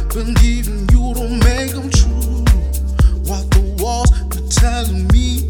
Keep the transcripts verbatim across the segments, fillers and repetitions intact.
been giving you don't make them true. What the walls be telling me.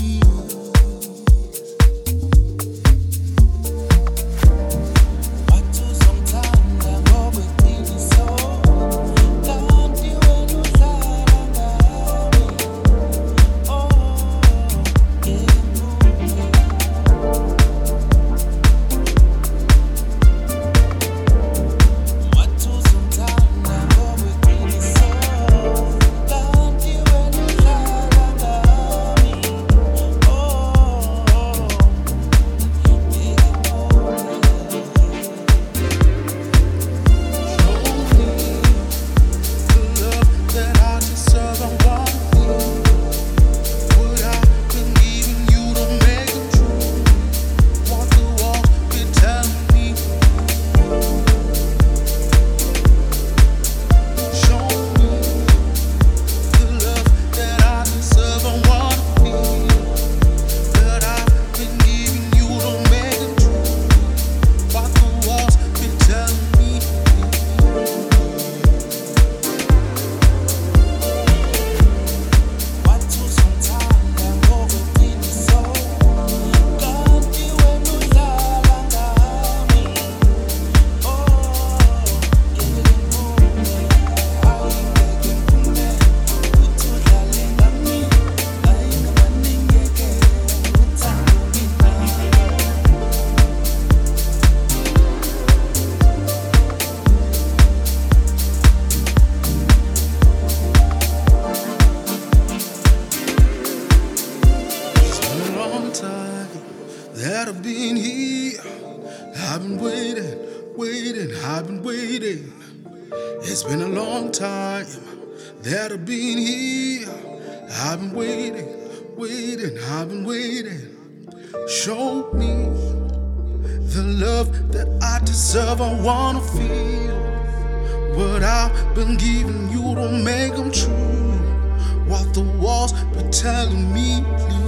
That I've been here, I've been waiting, waiting, I've been waiting. It's been a long time that I've been here, I've been waiting, waiting, I've been waiting. Show me the love that I deserve, I wanna feel what I've been giving you, don't make them true. What the walls be telling me, please.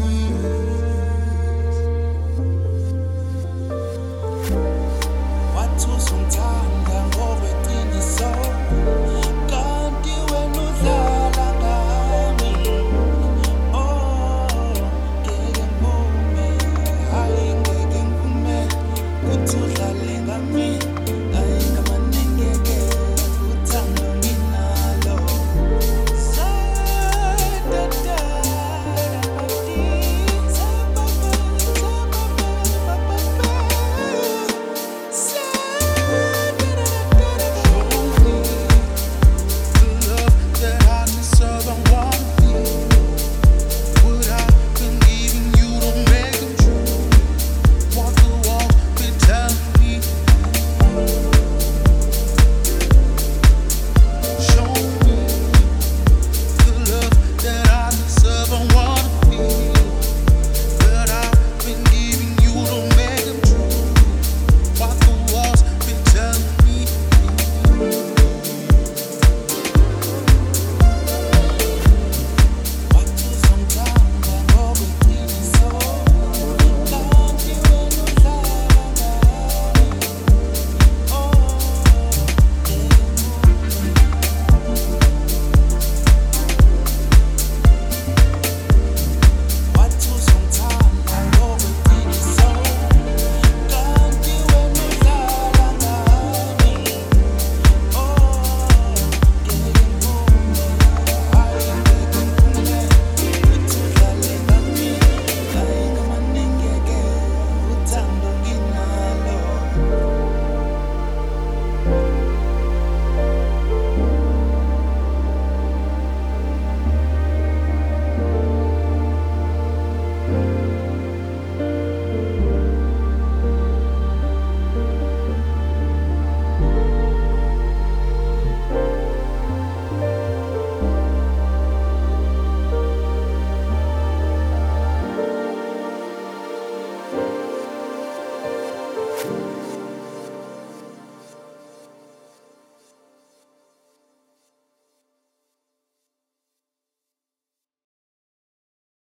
you